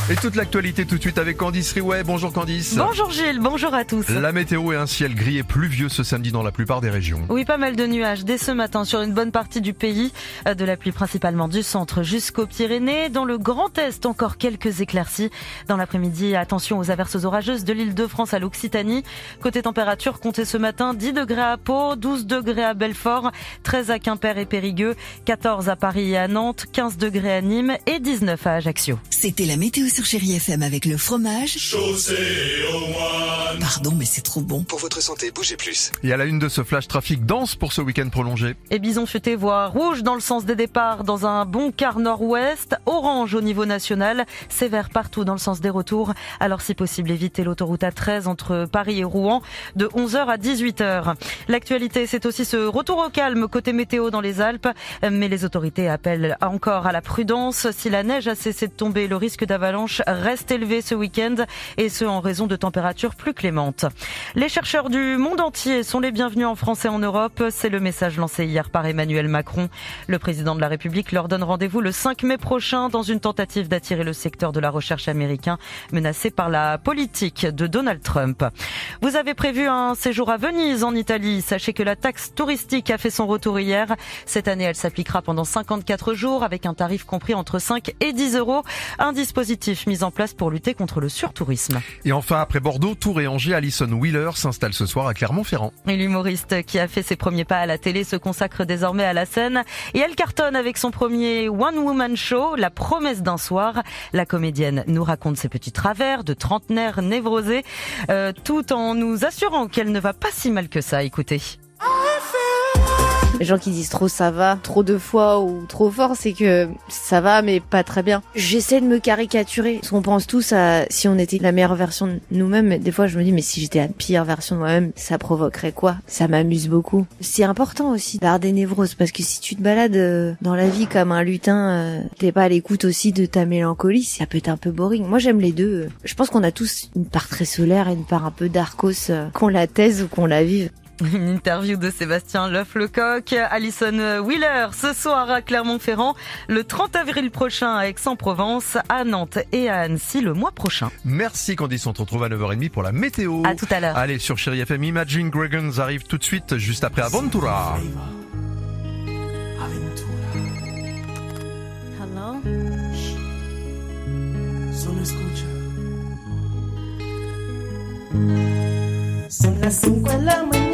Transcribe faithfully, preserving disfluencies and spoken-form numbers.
Et toute l'actualité tout de suite avec Candice Riouet. Bonjour Candice. Bonjour Gilles, bonjour à tous. La météo est un ciel gris et pluvieux ce samedi dans la plupart des régions. Oui, pas mal de nuages dès ce matin sur une bonne partie du pays. De la pluie principalement du centre jusqu'aux Pyrénées. Dans le Grand Est, encore quelques éclaircies. Dans l'après-midi, attention aux averses orageuses de l'Île-de-France à l'Occitanie. Côté température, comptez ce matin dix degrés à Pau, douze degrés à Belfort, treize à Quimper et Périgueux, quatorze à Paris et à Nantes, quinze degrés à Nîmes et dix-neuf à Ajaccio. C'était la météo sur Chérie F M avec le fromage. Chaussée au moine. Pardon, mais c'est trop bon. Pour votre santé, bougez plus. Et à la une de ce flash trafic dense pour ce week-end prolongé. Et Bison Futé voit rouge dans le sens des départs dans un bon quart nord-ouest, orange au niveau national, sévère partout dans le sens des retours. Alors si possible, évitez l'autoroute A treize entre Paris et Rouen de onze heures à dix-huit heures. L'actualité, c'est aussi ce retour au calme côté météo dans les Alpes, mais les autorités appellent encore à la prudence. Si la neige a cessé de tomber, le risque d'avalanche reste élevé ce week-end, et ce en raison de températures plus clémentes. Les chercheurs du monde entier sont les bienvenus en France et en Europe. C'est le message lancé hier par Emmanuel Macron. Le président de la République leur donne rendez-vous le cinq mai prochain dans une tentative d'attirer le secteur de la recherche américain menacé par la politique de Donald Trump. Vous avez prévu un séjour à Venise en Italie. Sachez que la taxe touristique a fait son retour hier. Cette année, elle s'appliquera pendant cinquante-quatre jours avec un tarif compris entre cinq et dix euros. Un dispositif mis en place pour lutter contre le surtourisme. Et enfin, après Bordeaux, Tours et Angers, Alison Wheeler s'installe ce soir à Clermont-Ferrand. Et l'humoriste qui a fait ses premiers pas à la télé se consacre désormais à la scène. Et elle cartonne avec son premier One Woman Show, La promesse d'un soir. La comédienne nous raconte ses petits travers de trentenaire névrosée, euh, tout en nous assurant qu'elle ne va pas si mal que ça. Écoutez. Les gens qui disent trop ça va, trop de fois ou trop fort, c'est que ça va mais pas très bien. J'essaie de me caricaturer, parce qu'on pense tous à si on était la meilleure version de nous-mêmes, mais des fois je me dis mais si j'étais la pire version de moi-même, ça provoquerait quoi? Ça m'amuse beaucoup. C'est important aussi d'avoir des névroses, parce que si tu te balades dans la vie comme un lutin, euh, t'es pas à l'écoute aussi de ta mélancolie, ça peut être un peu boring. Moi j'aime les deux. Je pense qu'on a tous une part très solaire et une part un peu darkos, euh, qu'on la taise ou qu'on la vive. Une interview de Sébastien Loeuf-Lecoq. Alison Wheeler ce soir à Clermont-Ferrand, le trente avril prochain à Aix-en-Provence, à Nantes et à Annecy le mois prochain. Merci Candice, on te retrouve à neuf heures trente pour la météo. À tout à l'heure. Allez, sur Chérie F M, Imagine Dragons arrive tout de suite, juste après Aventura. Hello? Solo escucha. Son las cinco de la mañana.